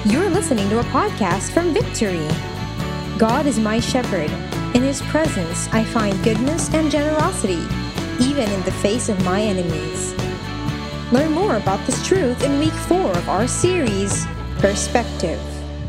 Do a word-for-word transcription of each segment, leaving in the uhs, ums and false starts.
You're listening to a podcast from Victory. God is my shepherd. In His presence, I find goodness and generosity, even in the face of my enemies. Learn more about this truth in week four of our series, Perspective.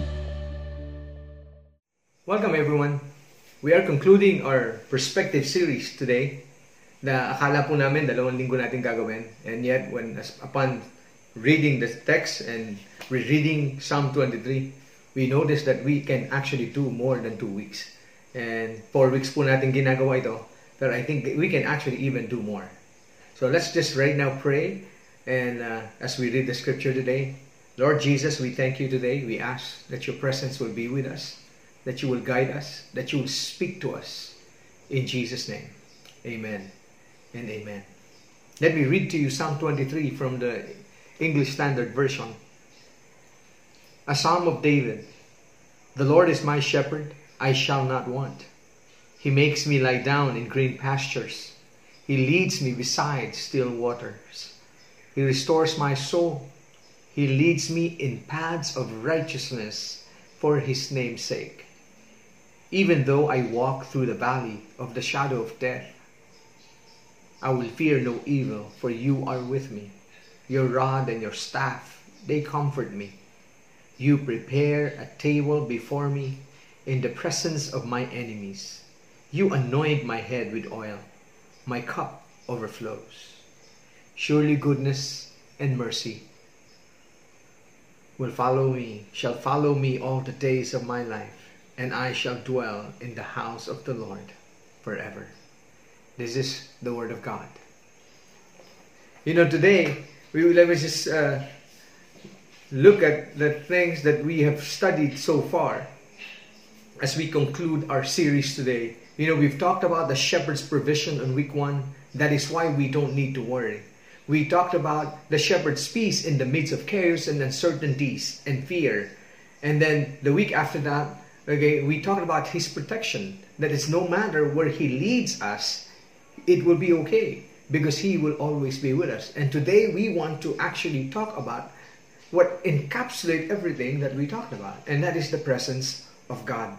Welcome everyone. We are concluding our Perspective series today. Na akala po namin dalawang linggo natin gagawin, and yet when as, upon reading the text and rereading Psalm twenty-three, we noticed that we can actually do more than two weeks. And four weeks po natin ginagawa ito, but I think we can actually even do more. So let's just right now pray, and uh, as we read the scripture today, Lord Jesus, we thank you today. We ask that your presence will be with us, that you will guide us, that you will speak to us. In Jesus' name, amen and amen. Let me read to you Psalm twenty-three from the English Standard Version. A Psalm of David. The Lord is my shepherd, I shall not want. He makes me lie down in green pastures. He leads me beside still waters. He restores my soul. He leads me in paths of righteousness for His name's sake. Even though I walk through the valley of the shadow of death, I will fear no evil, for you are with me. Your rod and your staff, they comfort me. You prepare a table before me in the presence of my enemies. You anoint my head with oil. My cup overflows. Surely goodness and mercy will follow me, shall follow me all the days of my life, and I shall dwell in the house of the Lord forever. This is the word of God. You know, today, we will let me just uh, look at the things that we have studied so far as we conclude our series today. You know, we've talked about the shepherd's provision on week one. That is why we don't need to worry. We talked about the shepherd's peace in the midst of chaos and uncertainties and fear. And then the week after that, okay, we talked about His protection. That is, no matter where He leads us, it will be okay, because He will always be with us. And today we want to actually talk about what encapsulates everything that we talked about, and that is the presence of God.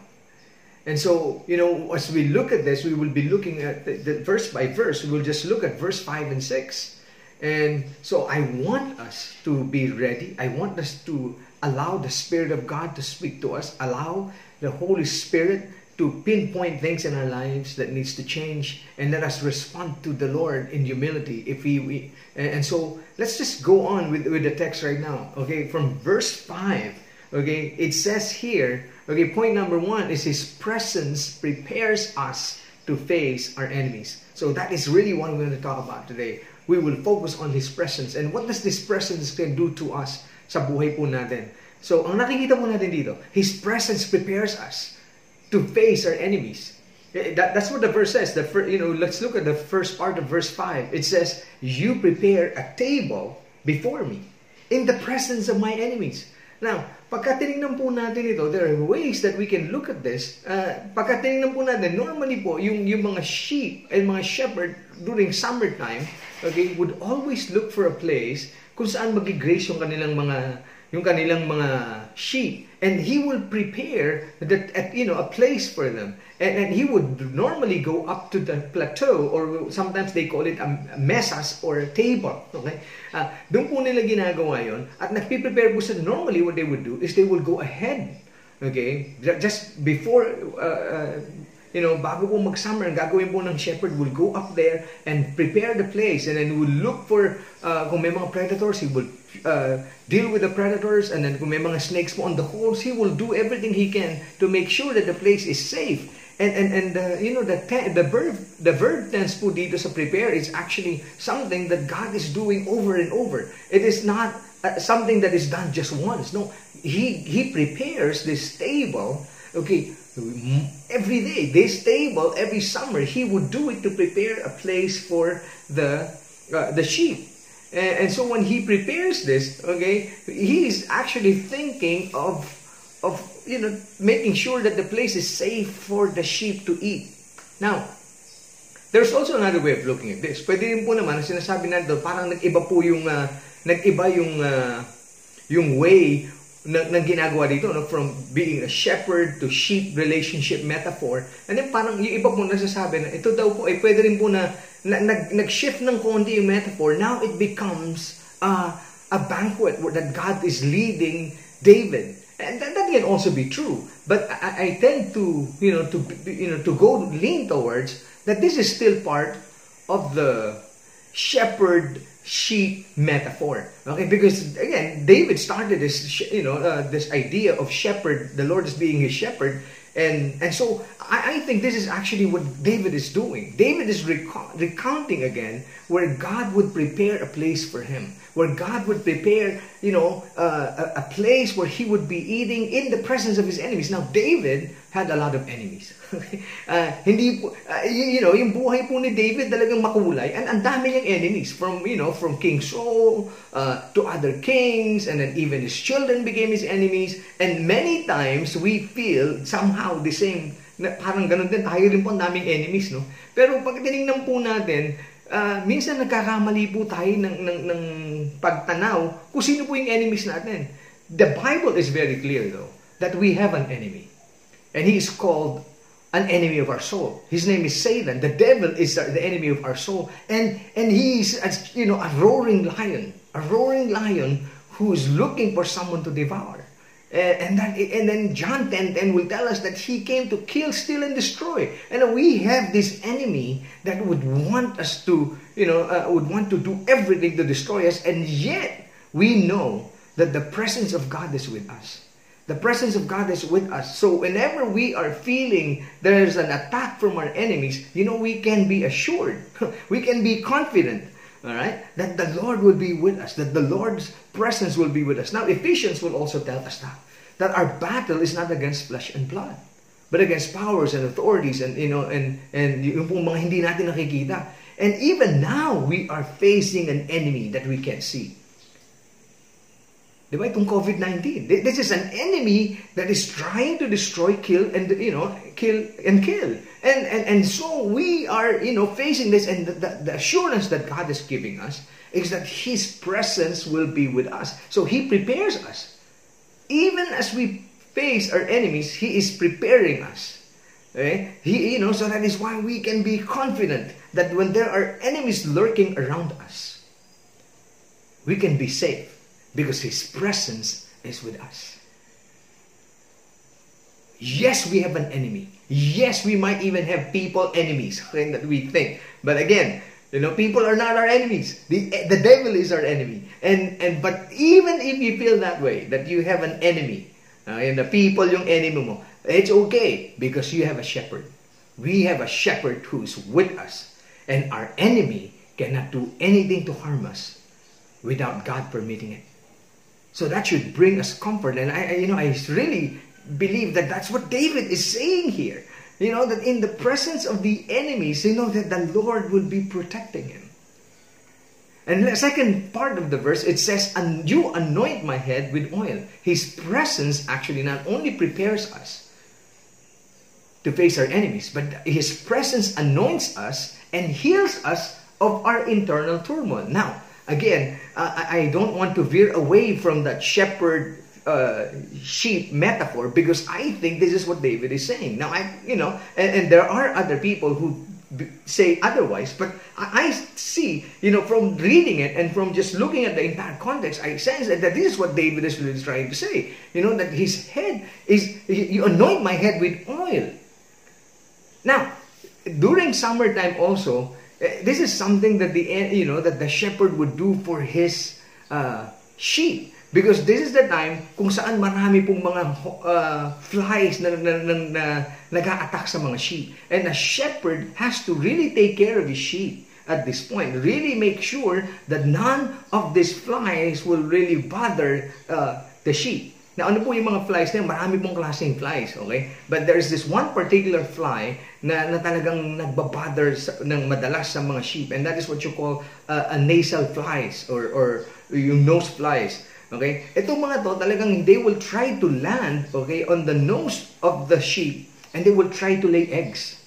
And so, you know, as we look at this, we will be looking at the, the verse by verse. We will just look at verse five and six. And so I want us to be ready. I want us to allow the Spirit of God to speak to us. Allow the Holy Spirit to pinpoint things in our lives that needs to change, and let us respond to the Lord in humility. If we, we and so let's just go on with, with the text right now. Okay, from verse five. Okay, it says here. Okay, point number one is His presence prepares us to face our enemies. So that is really what we're going to talk about today. We will focus on His presence, and what does this presence can do to us sa buhay po natin. So ang nakikita po natin dito, His presence prepares us to face our enemies. That, that's what the verse says. The first, you know, let's look at the first part of verse five. It says, you prepare a table before me in the presence of my enemies. Now, pagka tinignan po natin ito, there are ways that we can look at this. Uh, pagka tinignan po natin, normally po, yung, yung mga sheep and mga shepherd during summertime, okay, would always look for a place kung saan mag-graze yung kanilang mga yung kanilang mga sheep, and He will prepare that, you know, a place for them, and, and He would normally go up to the plateau, or sometimes they call it a mesas or a table. Okay, uh, doon po nila ginagawa yon, at nagpiprepare po sila. Normally what they would do is they would go ahead, okay, just before uh, uh, you know, bago po mag-summer, ang gagawin po ng shepherd will go up there and prepare the place, and then will look for uh, kung may mga predators, he will uh, deal with the predators, and then kung may mga snakes po on the holes, he will do everything he can to make sure that the place is safe. And and and uh, you know, the te- the verb the verb tense po dito sa prepare is actually something that God is doing over and over. It is not uh, something that is done just once. No, He He prepares this table. Okay, every day, this table, every summer, He would do it to prepare a place for the uh, the sheep. And, and so when He prepares this, okay, He is actually thinking of of you know, making sure that the place is safe for the sheep to eat. Now, there's also another way of looking at this. Pwede rin po naman, sinasabi natin, parang nag-iba po yung uh, nag-iba yung uh, yung way ng, ng ginagawa dito, no? From being a shepherd to sheep relationship metaphor. And then parang yung iba po nagsasabi na ito daw po ay pwede rin po na, na nag, nag-shift ng konti yung metaphor. Now it becomes uh, a banquet where that God is leading David. And that, that can also be true. But I, I tend to, you know, to you know, to go lean towards that this is still part of the shepherd sheep metaphor. Okay, because again, David started this, you know, uh, this idea of shepherd, the Lord is being his shepherd, and and so I, I think this is actually what David is doing. David is recount, recounting again where God would prepare a place for him, where God would prepare, you know, uh, a, a place where he would be eating in the presence of his enemies. Now, David had a lot of enemies. uh, hindi po, uh, you, you know, yung buhay po ni David talagang makulay, and ang dami niyang enemies from, you know, from King Saul uh, to other kings, and then even his children became his enemies. And many times we feel somehow the same, na parang ganun din, tayo rin po ang daming enemies, no? Pero pag tinignan po natin, Uh, minsan nagkakamali po tayo ng, ng, ng pagtanaw kung sino po yung enemies natin. The Bible is very clear though that we have an enemy. And he is called an enemy of our soul. His name is Satan. The devil is the enemy of our soul. And, and he is, you know, a roaring lion. A roaring lion who is looking for someone to devour. Uh, and, that, and then John ten ten will tell us that he came to kill, steal, and destroy. And we have this enemy that would want us to, you know, uh, would want to do everything to destroy us. And yet, we know that the presence of God is with us. The presence of God is with us. So whenever we are feeling there's an attack from our enemies, you know, we can be assured. We can be confident. All right, that the Lord will be with us, that the Lord's presence will be with us. Now, Ephesians will also tell us that, that our battle is not against flesh and blood, but against powers and authorities, and you know, and and yung pong mga hindi natin nakikita. And even now, we are facing an enemy that we can't see. Diba itong COVID nineteen? This is an enemy that is trying to destroy, kill, and you know, kill and kill. And, and, and so we are, you know, facing this, and the, the, the assurance that God is giving us is that His presence will be with us. So He prepares us. Even as we face our enemies, He is preparing us. Okay? He, you know, so that is why we can be confident that when there are enemies lurking around us, we can be safe because His presence is with us. Yes, we have an enemy. Yes, we might even have people enemies that we think. But again, you know, people are not our enemies. The, the devil is our enemy. And and but even if you feel that way, that you have an enemy, uh, and the people yung enemy mo, it's okay because you have a shepherd. We have a shepherd who's with us. And our enemy cannot do anything to harm us without God permitting it. So that should bring us comfort. And I, I you know, I really believe that that's what David is saying here. You know, that in the presence of the enemies, you know that the Lord will be protecting him. And the second part of the verse, it says, and you anoint my head with oil. His presence actually not only prepares us to face our enemies, but His presence anoints us and heals us of our internal turmoil. Now, again, uh, I don't want to veer away from that shepherd Uh, sheep metaphor because I think this is what David is saying. Now, I, you know, and, and there are other people who b- say otherwise, but I, I see, you know, from reading it and from just looking at the entire context, I sense that, that this is what David is really trying to say. You know, that his head is, you anoint my head with oil. Now, during summertime also, this is something that the, you know, that the shepherd would do for his uh, sheep. Because this is the time kung saan marami pong mga uh, flies na, na, na, na nag-a-attack sa mga sheep. And a shepherd has to really take care of his sheep at this point. Really make sure that none of these flies will really bother uh, the sheep. Now, ano po yung mga flies na yun? Marami pong klaseng flies, okay? But there is this one particular fly na, na talagang nagbabother sa, ng madalas sa mga sheep. And that is what you call uh, a nasal flies or, or yung nose flies. Okay? Itong mga to, talagang they will try to land, okay, on the nose of the sheep and they will try to lay eggs.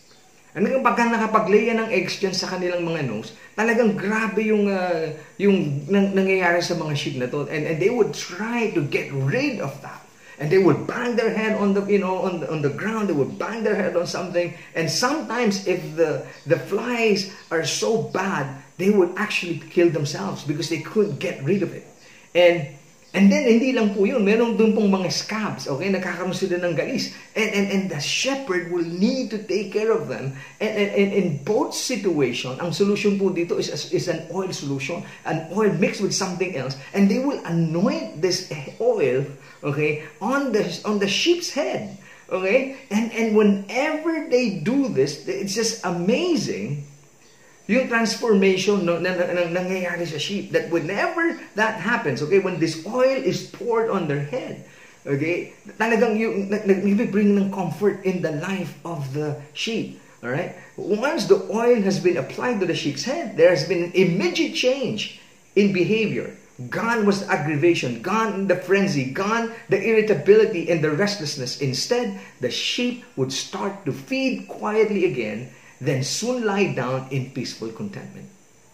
And pagka nakapag-lay ng eggs dyan sa kanilang mga nose, talagang grabe yung, uh, yung nang, nangyayari sa mga sheep na to. And, and they would try to get rid of that. And they would bang their head on the, you know, on the, on the ground. They would bang their head on something. And sometimes if the, the flies are so bad, they would actually kill themselves because they couldn't get rid of it. And And then, hindi lang po yun. Meron dun pong mga scabs, okay? Nagkakaroon sila ng galis. And, and, and the shepherd will need to take care of them. And, and, and in both situation, ang solution po dito is, is an oil solution. An oil mixed with something else. And they will anoint this oil, okay, on the, on the sheep's head. Okay? And, and whenever they do this, it's just amazing yung transformation no, na, na, na nangyayari sa sheep, that whenever that happens, okay, when this oil is poured on their head, okay, talagang yung nag-bring ng comfort in the life of the sheep. All right? Once the oil has been applied to the sheep's head, there has been an immediate change in behavior. Gone was the aggravation, gone the frenzy, gone the irritability and the restlessness. Instead, the sheep would start to feed quietly again, then soon lie down in peaceful contentment.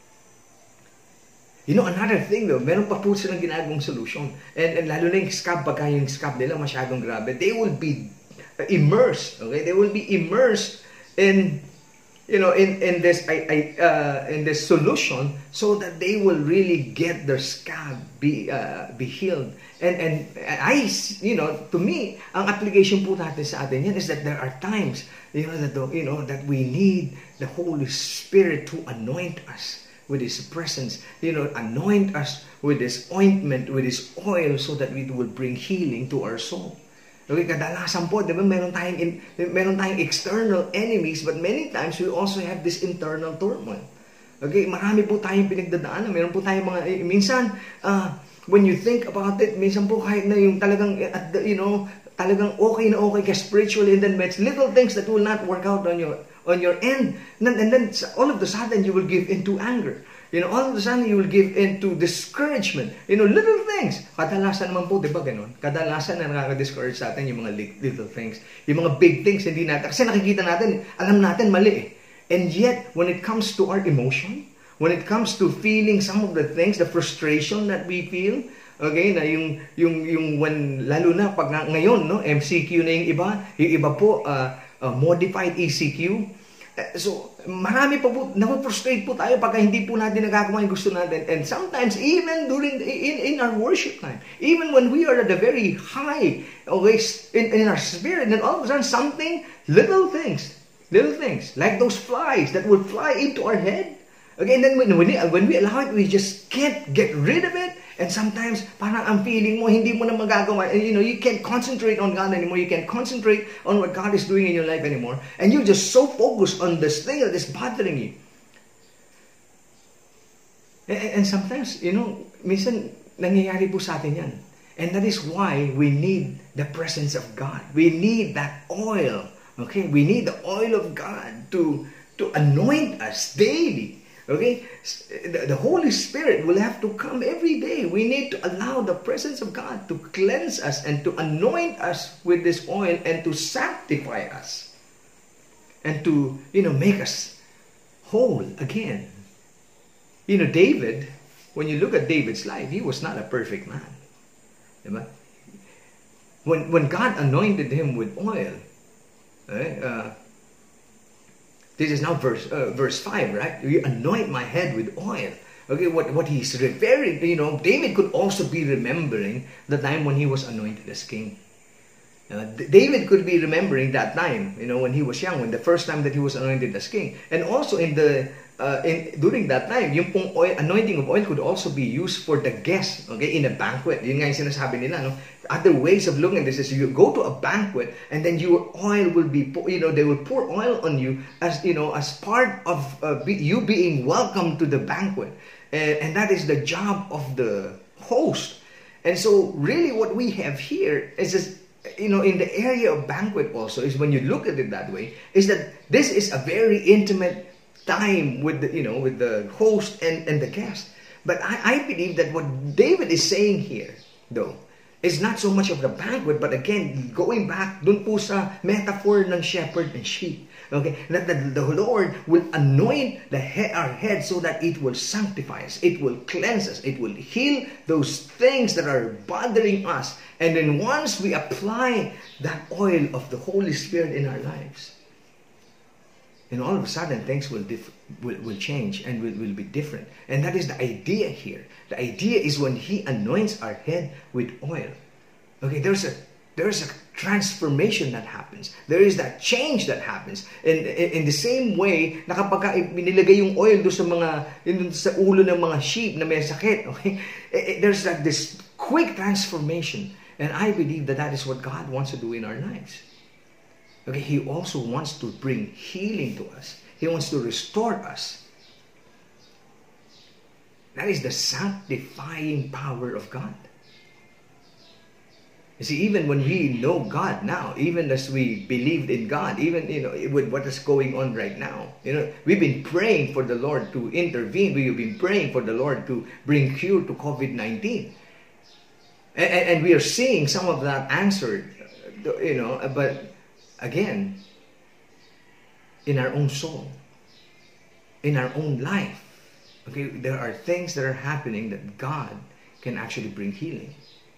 You know, another thing though, meron pa po silang ginagawang solution. And, and lalo na yung scab, pagka yung scab nila masyadong grabe, they will be immersed, okay? They will be immersed in, you know, in, in this I, I, uh, in this solution so that they will really get their scab be, uh, be healed. And, and I, you know, to me, ang application po natin sa atin yan is that there are times, you know, that, you know, that we need the Holy Spirit to anoint us with His presence, you know, anoint us with His ointment, with His oil, so that we will bring healing to our soul. Okay, kadalasan po, di ba, meron tayong, in, meron tayong external enemies, but many times we also have this internal turmoil. Okay, marami po tayong pinagdadaanan, meron po tayong mga, eh, minsan, uh, when you think about it, minsan po kahit na yung talagang, at the, you know, talagang okay na okay ka spiritually, and then it's little things that will not work out on your on your end. And then, and then all of a sudden, you will give into anger. You know, all of a sudden, you will give into discouragement. You know, little things. Kadalasan naman po, di ba ganon? Kadalasan na nakaka-discourage sa atin yung mga little things. Yung mga big things, hindi natin. Kasi nakikita natin, alam natin mali eh. And yet, when it comes to our emotion, when it comes to feeling some of the things, the frustration that we feel, okay, na yung, yung, yung when, lalo na pag ngayon, no, M C Q na yung iba, yung iba po, uh, uh, modified E C Q. Uh, so, marami pa po, na-frustrate po tayo pagka hindi po natin nagagawa yung gusto natin. And sometimes, even during, in, in our worship time, even when we are at a very high, okay, in, in our spirit, and all of a sudden, something, little things, little things, like those flies that will fly into our head. Okay, and then when, when, we, when we allow it, we just can't get rid of it. And sometimes, parang ang feeling mo, hindi mo na magagawa. And you know, you can't concentrate on God anymore. You can't concentrate on what God is doing in your life anymore. And you're just so focused on this thing that is bothering you. And, and sometimes, you know, minsan, nangyayari po sa atin yan. And that is why we need the presence of God. We need that oil. Okay? We need the oil of God to, to anoint us daily. Okay? The, the Holy Spirit will have to come every day. We need to allow the presence of God to cleanse us and to anoint us with this oil and to sanctify us. And to, you know, make us whole again. You know, David, when you look at David's life, he was not a perfect man. Diba? When, when God anointed him with oil, right, uh, this is now verse uh, verse five, right? You anoint my head with oil. Okay, what, what he's referring to, you know, David could also be remembering the time when he was anointed as king. Uh, David could be remembering that time, you know, when he was young, when the first time that he was anointed as king. And also in the uh, in during that time, yung pong oil, anointing of oil could also be used for the guests, okay, in a banquet. Yun nga yung sinasabi nila, no? Other ways of looking at this is you go to a banquet and then your oil will be, you know, they will pour oil on you as, you know, as part of uh, be, you being welcome to the banquet. And, and that is the job of the host. And so really what we have here is this, you know, in the area of banquet also, is when you look at it that way, is that this is a very intimate time with the, you know, with the host and, and the guest. But I, I believe that what David is saying here, though, is not so much of the banquet, but again, going back dun po sa metaphor ng shepherd and sheep. Okay, that the, the Lord will anoint the he- our head so that it will sanctify us, it will cleanse us, it will heal those things that are bothering us. And then once we apply that oil of the Holy Spirit in our lives, and all of a sudden things will diff- will, will change and will, will be different. And that is the idea here. The idea is when He anoints our head with oil, okay, there's a there's a transformation that happens. There is that change that happens. And in, in the same way, na kapag binilagay yung oil doon sa mga doon sa ulo ng mga sheep na may sakit, okay, there's like this quick transformation. And I believe that that is what God wants to do in our lives. Okay, He also wants to bring healing to us. He wants to restore us. That is the sanctifying power of God. You see, even when we know God now, even as we believed in God, even, you know, with what is going on right now, you know, we've been praying for the Lord to intervene. We've been praying for the Lord to bring cure to COVID nineteen. And, and we are seeing some of that answered, you know, but again, in our own soul, in our own life, okay, there are things that are happening that God can actually bring healing.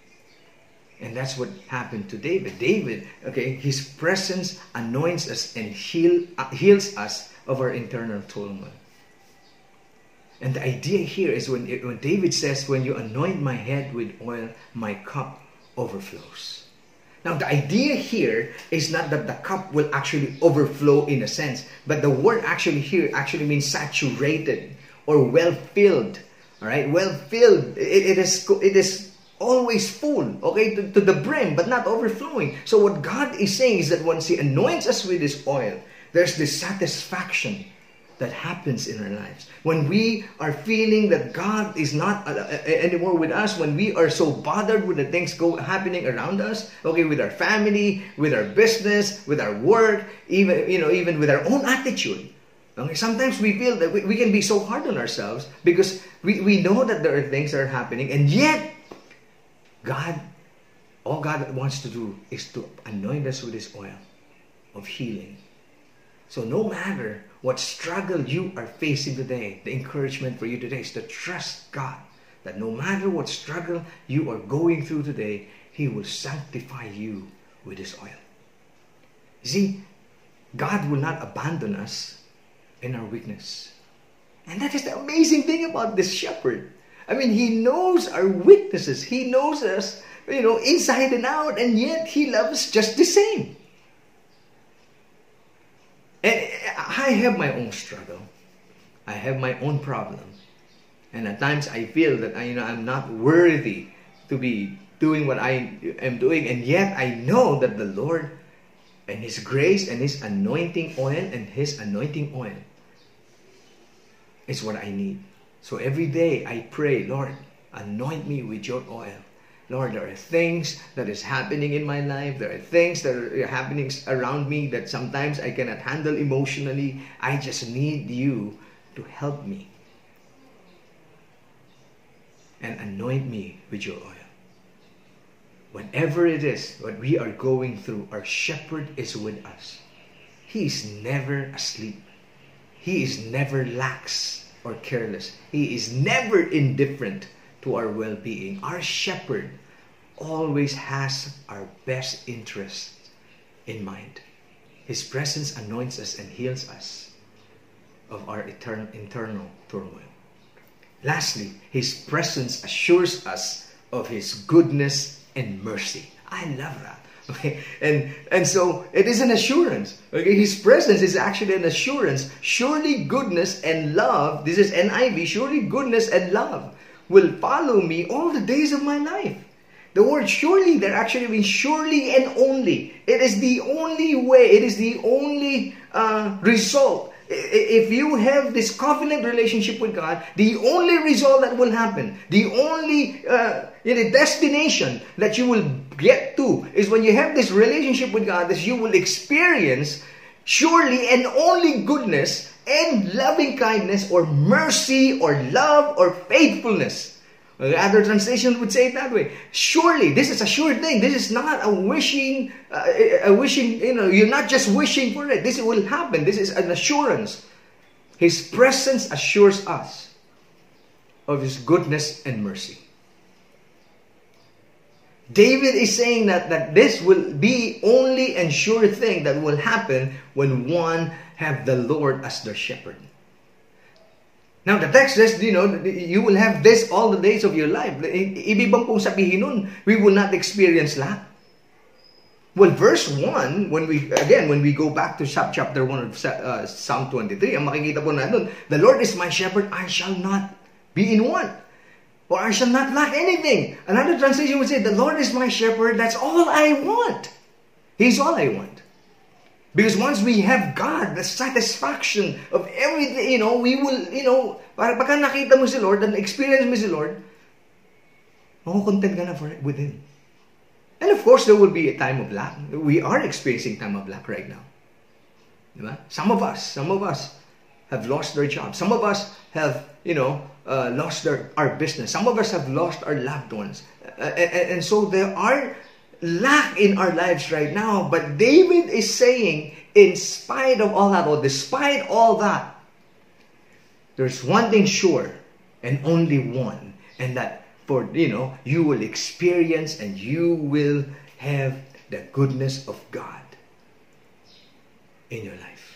And that's what happened to David. David, okay, his presence anoints us and heal, uh, heals us of our internal turmoil. And the idea here is when, when David says, when you anoint my head with oil, my cup overflows. Now, the idea here is not that the cup will actually overflow in a sense, but the word actually here actually means saturated or well-filled. All right, well-filled. It, it is it is always full, okay, to, to the brim, but not overflowing. So what God is saying is that once He anoints us with His oil, there's this satisfaction that happens in our lives. When we are feeling that God is not uh, uh, anymore with us, when we are so bothered with the things go happening around us, okay, with our family, with our business, with our work, even, you know, even with our own attitude. Okay, sometimes we feel that we, we can be so hard on ourselves because we, we know that there are things that are happening, and yet God, all God wants to do is to anoint us with His oil of healing. So no matter what struggle you are facing today, the encouragement for you today is to trust God. That no matter what struggle you are going through today, He will sanctify you with His oil. See, God will not abandon us in our weakness. And that is the amazing thing about this shepherd. I mean, He knows our weaknesses. He knows us, you know, inside and out, and yet He loves just the same. And I have my own struggle. I have my own problem. And at times I feel that I, you know, I'm not worthy to be doing what I am doing. And yet I know that the Lord and His grace and His anointing oil and His anointing oil is what I need. So every day I pray, Lord, anoint me with your oil. Lord, there are things that is happening in my life. There are things that are happening around me that sometimes I cannot handle emotionally. I just need you to help me. And anoint me with your oil. Whatever it is, what we are going through, our shepherd is with us. He is never asleep. He is never lax or careless. He is never indifferent to our well-being. Our shepherd always has our best interests in mind. His presence anoints us and heals us of our eternal, internal turmoil. Lastly, His presence assures us of His goodness and mercy. I love that. Okay, and and so it is an assurance. Okay, His presence is actually an assurance. Surely goodness and love. This is N I V. Surely goodness and love will follow me all the days of my life. The word surely there actually means surely and only. It is the only way. It is the only uh, result. If you have this covenant relationship with God, the only result that will happen, the only uh, you know, destination that you will get to is when you have this relationship with God, that you will experience surely and only goodness and loving kindness or mercy or love or faithfulness Other translations would say it that way. Surely, this is a sure thing. This is not a wishing, uh, a wishing, you know, you're not just wishing for it. This will happen. This is an assurance. His presence assures us of His goodness and mercy. David is saying that, that this will be only and sure thing that will happen when one have the Lord as their shepherd. Now, the text says, you know, you will have this all the days of your life. Ibig bang pong sabihin nun, we will not experience lack? Well, verse one, when we, again, when we go back to chapter one of uh, Psalm twenty-three, ang makikita po na nun, the Lord is my shepherd, I shall not be in want. Or I shall not lack anything. Another translation would say, the Lord is my shepherd, that's all I want. He's all I want. Because once we have God, the satisfaction of everything, you know, we will, you know, para pagka nakita mo si Lord and experience mo si Lord, makukontent ka na for, with Him. And of course, there will be a time of lack. We are experiencing time of lack right now. Diba? Some of us, some of us have lost their jobs. Some of us have, you know, uh, lost their, our business. Some of us have lost our loved ones. Uh, and, and so there are lack in our lives right now. But David is saying, in spite of all that, or despite all that, there's one thing sure, and only one, and that for, you know, you will experience and you will have the goodness of God in your life.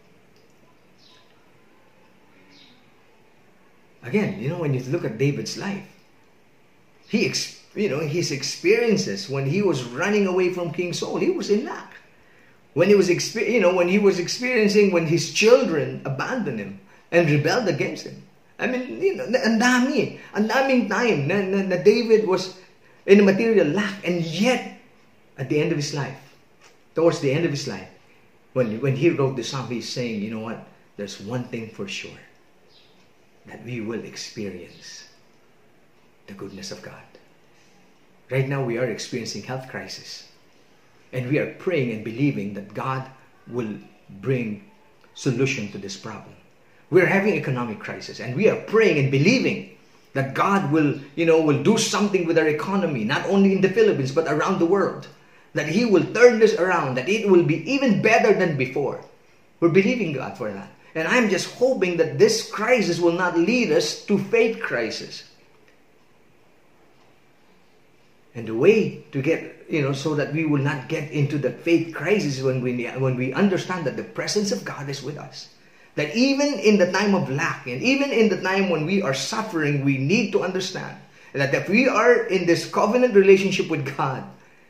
Again, you know, when you look at David's life, he, ex- you know, his experiences when he was running away from King Saul, he was in lack. When he was, exper- you know, when he was experiencing when his children abandoned him and rebelled against him. I mean, you know, ang dami, ang daming time na, na, na David was in a material lack, and yet at the end of his life, towards the end of his life, when when he wrote the psalm, he's saying, you know what? There's one thing for sure, that we will experience the goodness of God. Right now, we are experiencing health crisis. And we are praying and believing that God will bring solution to this problem. We are having economic crisis. And we are praying and believing that God will, you know, will do something with our economy, not only in the Philippines, but around the world. That He will turn this around, that it will be even better than before. We're believing God for that. And I'm just hoping that this crisis will not lead us to faith crisis. And the way to get, you know, so that we will not get into the faith crisis when we, when we understand that the presence of God is with us. That even in the time of lack, and even in the time when we are suffering, we need to understand that if we are in this covenant relationship with God,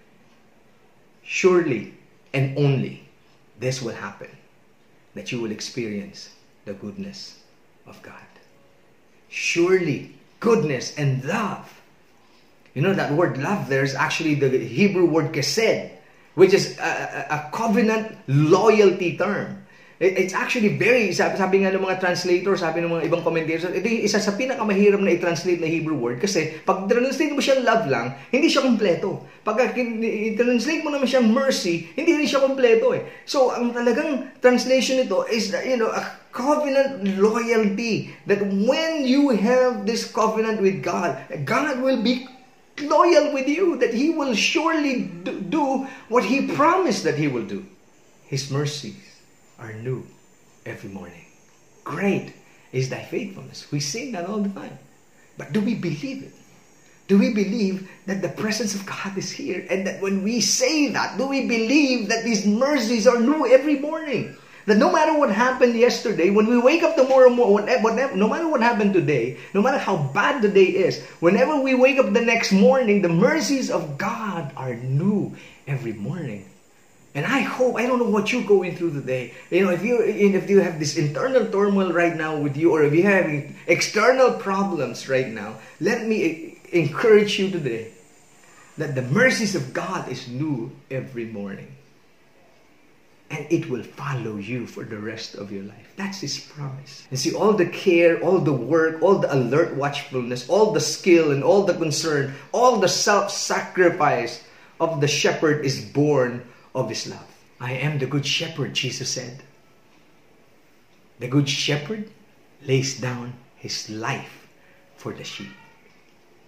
surely and only this will happen. That you will experience the goodness of God. Surely, goodness and love. You know, that word love there is actually the Hebrew word kesed, which is a, a, a covenant loyalty term. It, it's actually very, sabi, sabi nga ng mga translators, sabi ng mga ibang commentators, ito yung isa sa pinakamahirap na i-translate na Hebrew word kasi pag translate mo siyang love lang, hindi siya kompleto. Pag i-translate mo naman siyang mercy, hindi rin siya kompleto eh. So, ang talagang translation nito is, you know, a covenant loyalty. That when you have this covenant with God, God will be loyal with you. That He will surely do what He promised that He will do. His mercies are new every morning. Great is thy faithfulness. We sing that all the time. But do we believe it? Do we believe that the presence of God is here? And that when we say that, do we believe that these mercies are new every morning? That no matter what happened yesterday, when we wake up tomorrow morning, whatever, no matter what happened today, no matter how bad the day is, whenever we wake up the next morning, the mercies of God are new every morning. And I hope, I don't know what you're going through today. You know, if you if you have this internal turmoil right now with you, or if you're having external problems right now, let me encourage you today that the mercies of God is new every morning. And it will follow you for the rest of your life. That's His promise. And see, all the care, all the work, all the alert watchfulness, all the skill and all the concern, all the self-sacrifice of the shepherd is born of His love. I am the good shepherd, Jesus said. The good shepherd lays down his life for the sheep.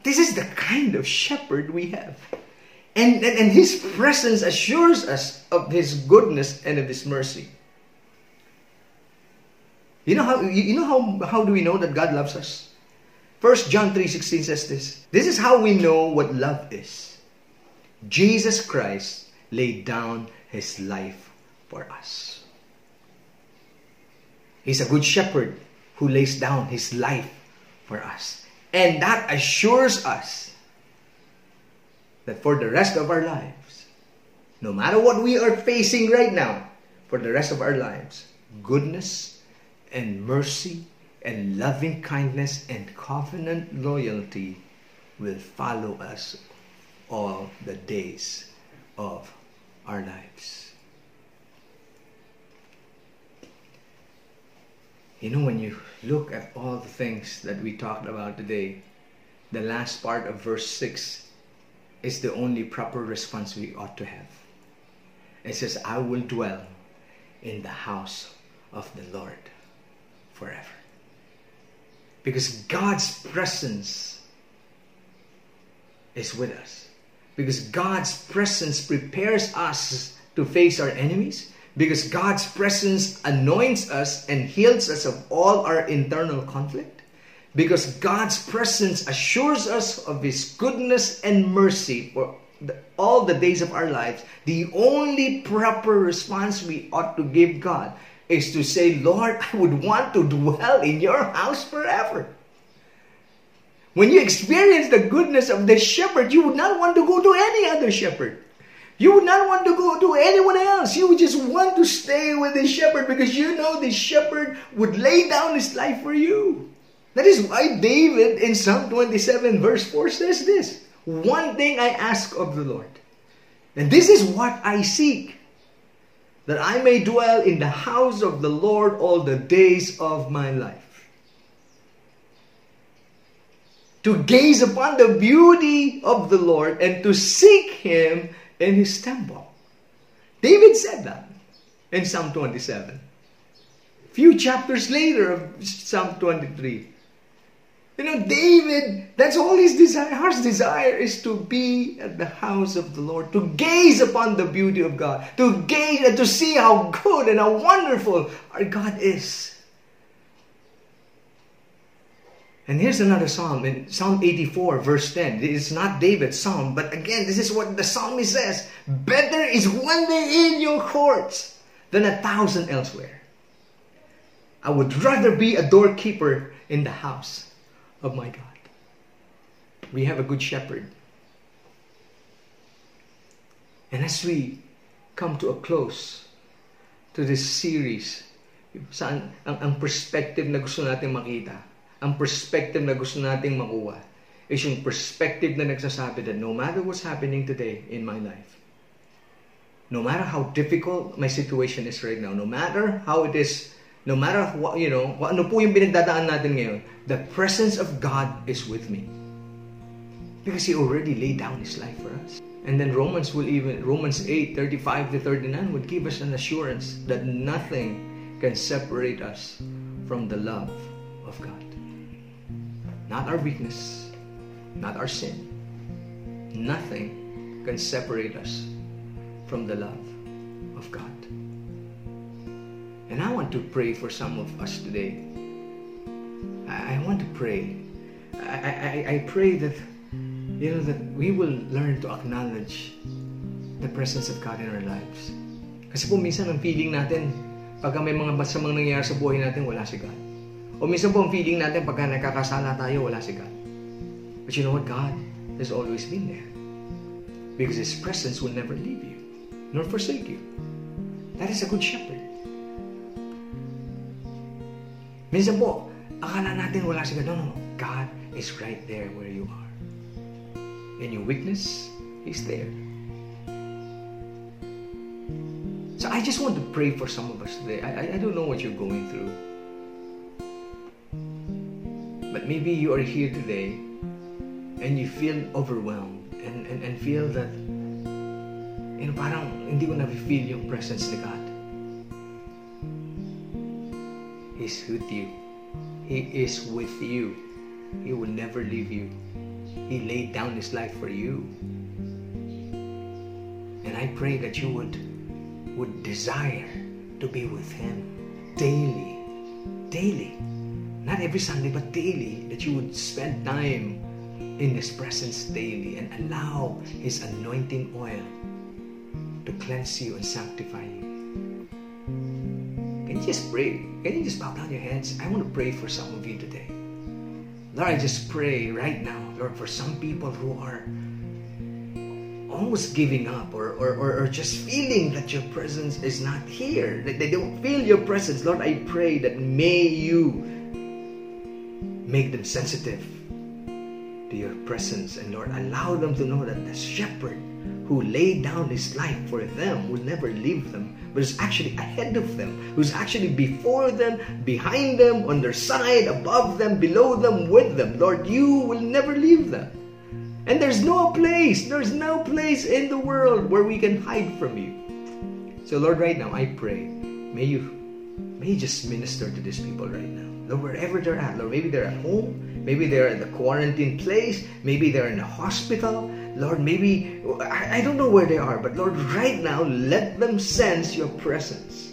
This is the kind of shepherd we have. And, and, and His presence assures us of His goodness and of His mercy. You know how, you know how, how do we know that God loves us? First John three sixteen says this. This is how we know what love is. Jesus Christ laid down His life for us. He's a good shepherd who lays down His life for us. And that assures us that for the rest of our lives, no matter what we are facing right now, for the rest of our lives, goodness and mercy and loving kindness and covenant loyalty will follow us all the days of our lives. You know, when you look at all the things that we talked about today, the last part of verse six is the only proper response we ought to have. It says, I will dwell in the house of the Lord forever. Because God's presence is with us. Because God's presence prepares us to face our enemies. Because God's presence anoints us and heals us of all our internal conflict. Because God's presence assures us of His goodness and mercy for the, all the days of our lives. The only proper response we ought to give God is to say, Lord, I would want to dwell in your house forever. When you experience the goodness of the shepherd, you would not want to go to any other shepherd. You would not want to go to anyone else. You would just want to stay with the shepherd because you know the shepherd would lay down his life for you. That is why David in Psalm twenty-seven verse four says this. One thing I ask of the Lord, and this is what I seek, that I may dwell in the house of the Lord all the days of my life. To gaze upon the beauty of the Lord and to seek Him in His temple. David said that in Psalm twenty-seven. A few chapters later of Psalm twenty-three. You know, David, that's all his desire. Heart's desire is to be at the house of the Lord, to gaze upon the beauty of God, to gaze and to see how good and how wonderful our God is. And here's another psalm in Psalm eighty-four verse ten. It's not David's psalm, but again, this is what the psalmist says. Better is one day in your courts than a thousand elsewhere. I would rather be a doorkeeper in the house of my God. We have a good shepherd. And as we come to a close to this series, saan ang, ang perspective na gusto natin makita, ang perspective na gusto nating makuha, is yung perspective na nagsasabi that no matter what's happening today in my life, no matter how difficult my situation is right now, no matter how it is, no matter what, you know, ano po yung pinagdadaan natin ngayon, the presence of God is with me. Because He already laid down His life for us. And then Romans will even, Romans eight, thirty-five to thirty-nine would give us an assurance that nothing can separate us from the love of God. Not our weakness, not our sin. Nothing can separate us from the love of God. And I want to pray for some of us today. I, I want to pray. I, I, I pray that, you know, that we will learn to acknowledge the presence of God in our lives. Kasi po minsan ang feeling natin, pagka may mga masamang nangyayari sa buhay natin, wala si God. O minsan po ang feeling natin, pagka nakakasala tayo, wala si God. But you know what? God has always been there. Because His presence will never leave you, nor forsake you. That is a good shepherd. Minsan po, akala natin wala si God. No, no, no. God is right there where you are. In your weakness, He's there. So I just want to pray for some of us today. I, I don't know what you're going through. But maybe you are here today and you feel overwhelmed and, and, and feel that, you know, parang hindi ko na-feel yung presence ni God. He's with you. He is with you. He will never leave you He laid down His life for you. And I pray that you would, would desire to be with Him daily. Daily. Not every Sunday, but daily. That you would spend time in His presence daily and allow His anointing oil to cleanse you and sanctify you. Can you just pray? Can you just bow down your heads? I want to pray for some of you today. Lord, I just pray right now, Lord, for some people who are almost giving up or, or, or, or just feeling that your presence is not here, that they don't feel your presence. Lord, I pray that may you make them sensitive to your presence, and Lord, allow them to know that the shepherd who laid down His life for them will never leave them, but is actually ahead of them, who's actually before them, behind them, on their side, above them, below them, with them. Lord, you will never leave them. And there's no place, there's no place in the world where we can hide from you. So Lord, right now, I pray, may you, may you just minister to these people right now. Lord, wherever they're at, Lord, maybe they're at home, maybe they're at the quarantine place, maybe they're in a hospital, Lord, maybe, I, I don't know where they are, but Lord, right now, let them sense your presence.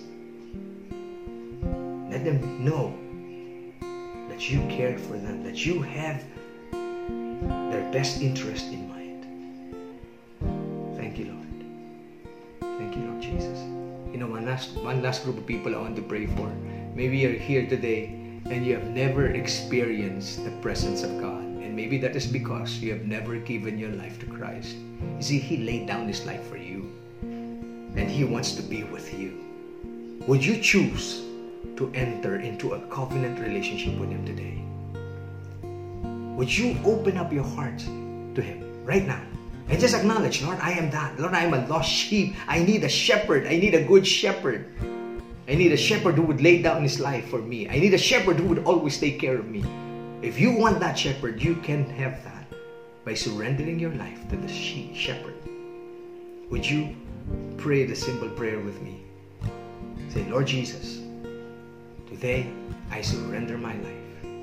Let them know that you cared for them, that you have their best interest in mind. Thank you, Lord. Thank you, Lord Jesus. You know, one last, one last group of people I want to pray for. Maybe you're here today and you have never experienced the presence of God. And maybe that is because you have never given your life to Christ. You see, He laid down His life for you. And He wants to be with you. Would you choose to enter into a covenant relationship with Him today? Would you open up your heart to Him right now? And just acknowledge, Lord, I am that. Lord, I am a lost sheep. I need a shepherd. I need a good shepherd. I need a shepherd who would lay down His life for me. I need a shepherd who would always take care of me. If you want that shepherd, you can have that by surrendering your life to the shepherd. Would you pray the simple prayer with me? Say, Lord Jesus, today I surrender my life.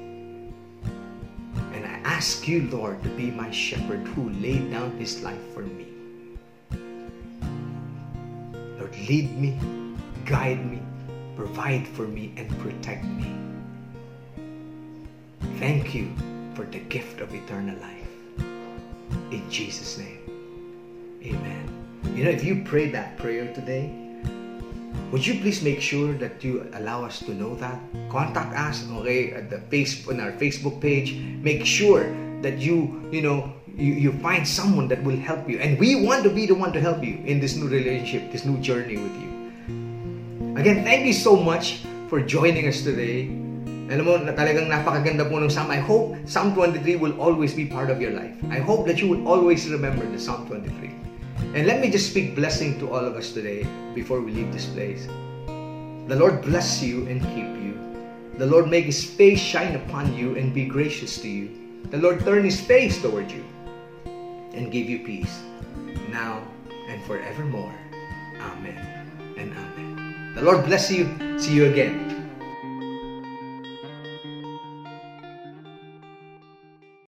And I ask you, Lord, to be my shepherd who laid down His life for me. Lord, lead me, guide me, provide for me, and protect me. Thank you for the gift of eternal life. In Jesus' name, amen. You know, if you prayed that prayer today, would you please make sure that you allow us to know that? Contact us, okay, at the face on our Facebook page. Make sure that you, you know, you, you find someone that will help you. And we want to be the one to help you in this new relationship, this new journey with you. Again, thank you so much for joining us today. Alam mo, na talagang napakaganda po ng Psalm. I hope Psalm twenty-three will always be part of your life. I hope that you will always remember the Psalm twenty-three. And let me just speak blessing to all of us today before we leave this place. The Lord bless you and keep you. The Lord make His face shine upon you and be gracious to you. The Lord turn His face toward you and give you peace, now and forevermore. Amen and amen. The Lord bless you. See you again